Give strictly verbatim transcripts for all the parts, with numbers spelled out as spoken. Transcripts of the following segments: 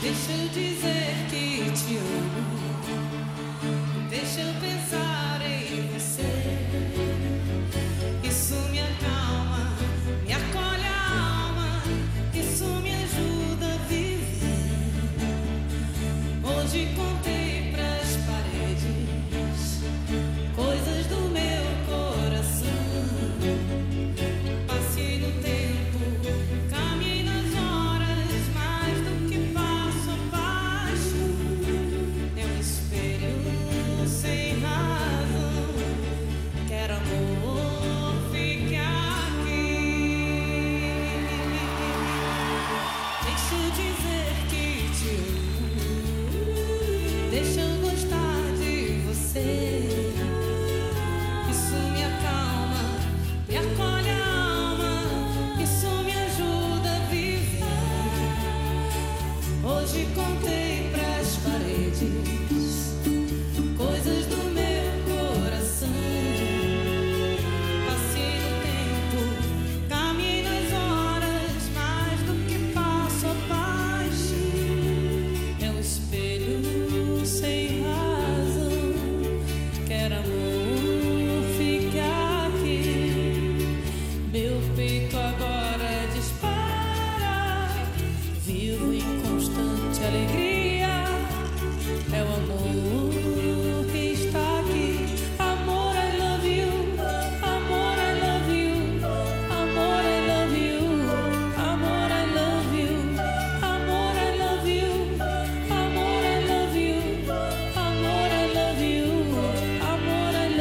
Deixa eu dizer que te amo. Deixa eu pensar em você. Isso me acalma, me acolhe a alma. Isso me ajuda a viver. Hoje contei pras paredes coisas do meu coração. Passei no tempo, caminhei nas horas, mais do que passo a paixão. É um espelho sem razão. Quero amor, fique aqui. Deixa eu dizer que te amo. Deixa eu gostar de você. Isso me acalma, me acolhe a alma. Isso me ajuda a viver. Hoje contei pras paredes coisas do meu coração. Passei no tempo, caminhei nas horas, mais do que passo a paixão. É um espelho sem razão. Quero amor, fique aqui. Meu peito agora dispara. Vivo em constante alegria. É o amor que está aqui. Amor, I love you. Amor, I love you. Amor, I love you. Amor, I love you. Amor, I love you. Amor, I love you. Amor, I love you. Amor, I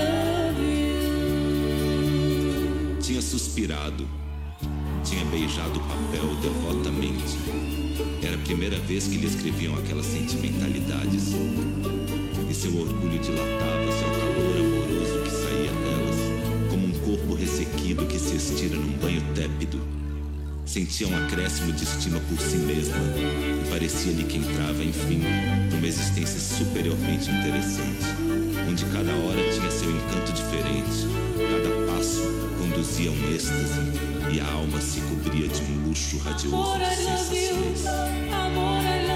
love you. Tinha suspirado, tinha beijado o papel devotamente. Era a primeira vez que lhe escreviam aquelas sentimentalidades. E seu orgulho dilatava-se ao calor amoroso que saía delas, como um corpo ressequido que se estira num banho tépido. Sentia um acréscimo de estima por si mesma e parecia-lhe que entrava, enfim, numa existência superiormente interessante, onde cada hora tinha seu encanto diferente, cada passo conduzia a um êxtase e a alma se cobria de um luxo radioso Amor, de I love you. sensações. Amor, I love you.